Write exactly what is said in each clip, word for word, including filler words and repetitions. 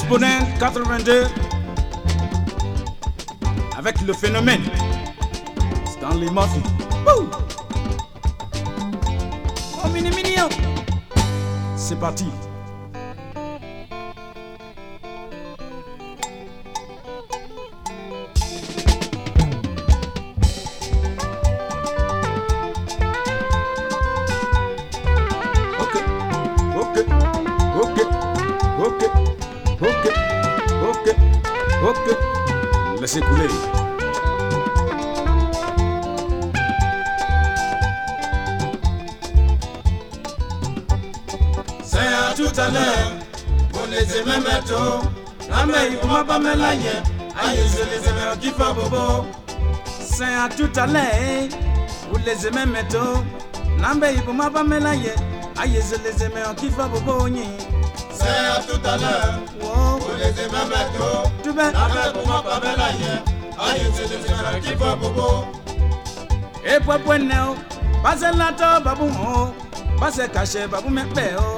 Exponent quatre-vingt-deux avec le phénomène Stanley Murphy. Woo! Oh mini mini oh. C'est parti. Ok, ok, ok, ok, ok, ok, ok. Laissez couler. Tout à l'heure, pour les aimer métaux, la meille pour ma pas me la yé, aïe, je les aime qui fait bobo. C'est à tout à l'heure, pour les aimer métaux, la meille pour ma pas me la yé, aïe, je les aime qui fait bobo. C'est à tout à l'heure, pour les aimer métaux, tu veux, la meille pour ma pas me la yé, aïe, je les aime qui fait bobo. Et pour point néo, pas la to babou mo, pas caché babou me péo.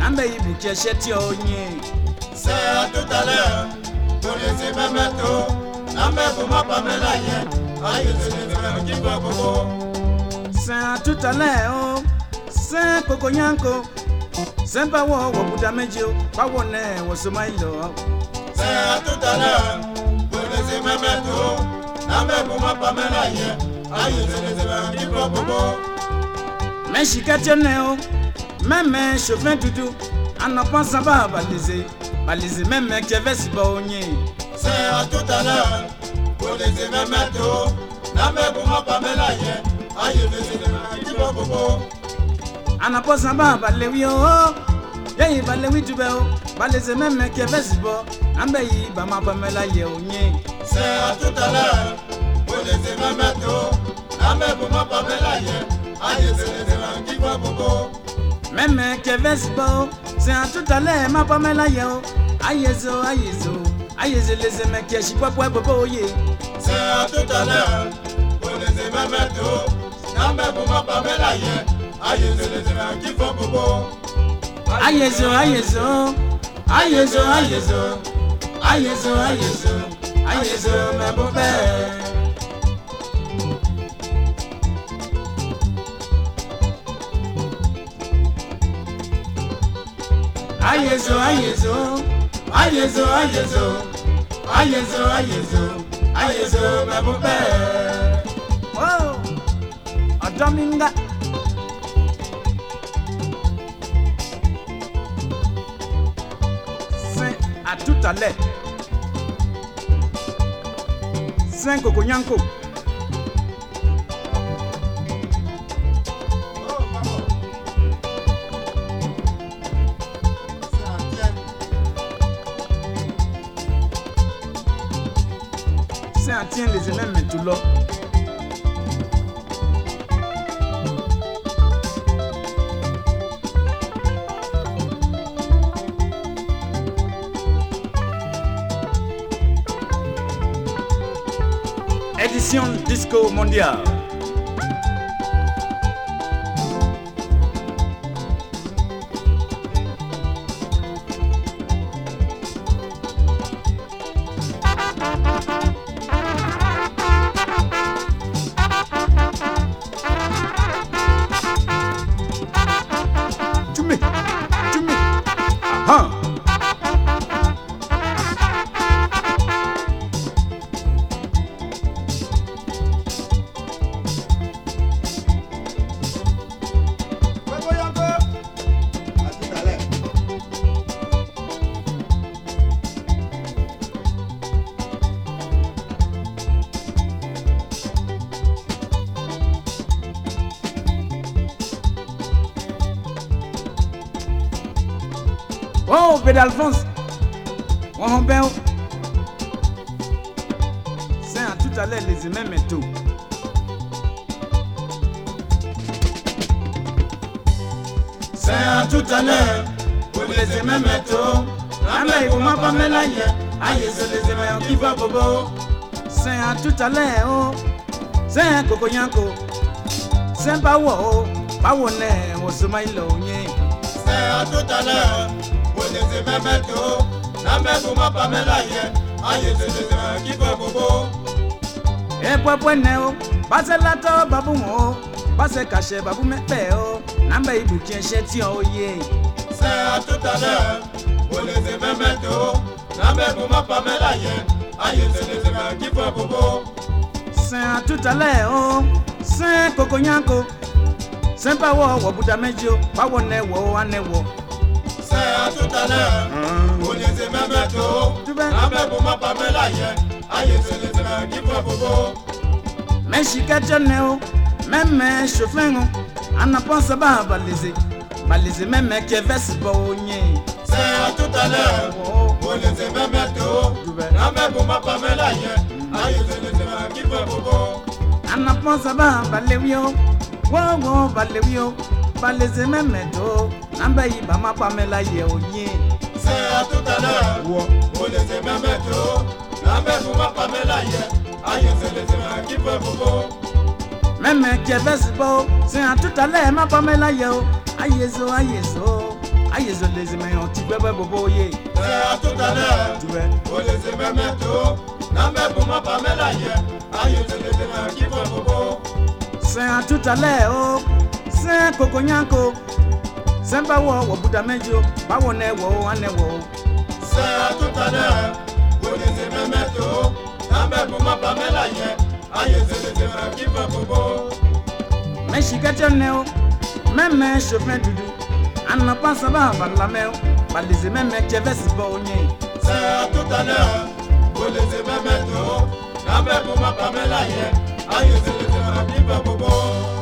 C'est à tout à l'heure, pour les aimer métaux, la meille pour ma pas me la yé, aïe, je les aime qui fait bobo. C'est à tout à l'heure, c'est Coco Nyanko, c'est pas wo wo buda mejo, pas wo ne wo somailo. C'est à tout à l'heure, pour les aimer métaux, la meille pour ma pas me la yé, aïe, je les aime qui fait bobo. Mais chikationeo. Même chauffeur doudou, on n'a pas ça va baliser, baliser même qui avait si bon. C'est à tout à l'heure, pour les aimer métaux, la mer pour ma pas me la yé, aïe, je les aime qui va bobo. On n'a pas ça va baliser, oh, y'a baliser tu veux, baliser même qui avait si bon, un bailli, bah ma pas me la yé, c'est à tout à l'heure, pour les aimer métaux, la mer pour ma pas me la yé, aïe, je les aime qui va bobo. Même qui avait si bon, c'est à tout à l'heure, ma pas me la yé, aïe, zo, aïe, zo, aïe, je les aime qui est pas pour bobo. C'est à tout à l'heure, pour les aimer métaux, la mer pour ma pas me la yé, aïe, je les aime qui va bobo. Aïe, zo, aïe, zo, aïe, zo, aïe, zo, aïe, zo, aïe, zo, aïe, zo, mes beaux pères. Ayezo, ayezo, ayezo, ayezo, ayezo, ayezo, ayezo, ma beau-père. Oh, Dominga. C'est à tout à l'heure. C'est Coco Nyanko. Tiens les élèves mais tout là. Édition Disco Mondial. Oh, Père Alphonse, on va c'est à tout à l'heure les aimants mais tout. C'est à tout à l'heure pour les aimants mais tout. La mer pour ma pas me la yé, aïe, c'est les aimants qui va bobo. C'est à tout à l'heure, oh, c'est un Coco Nyanko. C'est pas wo, pas wo ne, wo sumailo nye. C'est à tout à l'heure pour les aimants mais tout. Nambe kuma Pamela ye, aye zele kifa bobo. E pwepwe ne o, base lato babu mo, base caché babu mepe o, nambe ibu kienche ti o ye. C'est à tout à l'heure, on les aime mettre. Nambe kuma Pamela ye, aye zele kifa bobo. C'est à tout à l'heure o, c'est Coco Nyanko. C'est pas wo wo buda mejo, pa wo ne wo ane wo. C'est à tout à l'heure, on les aime mettre. Nambe kuma Pamela ye, aye zele kifa bobo. Mais chikacha neo, même chauffeur, on a pensé à baliser, baliser même qui veste bonnier. C'est à tout à l'heure, on les aime mettre. Nambe kuma Pamela ye, aye zele kifa bobo. On a pensé à balewio, wow wow balewio, baliser même to, nambe iba ma Pamela ye onye. C'est à tout à l'heure, on les aime mettre. Nambe kuma Pamela ye, aye zele kifa bobo. Même qui veste beau, c'est à tout à l'heure ma Pamela yo, aye zo aye zo, aye zo les aimants on t'y bébé bobo ye. C'est à tout à l'heure, on les aime mettre. Nambe kuma Pamela ye, aye zele kifa bobo. C'est à tout à l'heure, oh, c'est Coco Nyanko. C'est pas wo wo buda mejo, pa wo ne wo ane wo. C'est à tout à l'heure, on les aime mettre. Nambe kuma Pamela ye, aye zele kifa bobo. Mais chikacha neo, même chauffeur dudu. On n'a pas ça va la mer, baliser même qui veste bonnier. C'est à tout à l'heure, on les aime mettre. Nambe kuma Pamela ye, aye zele kifa bobo.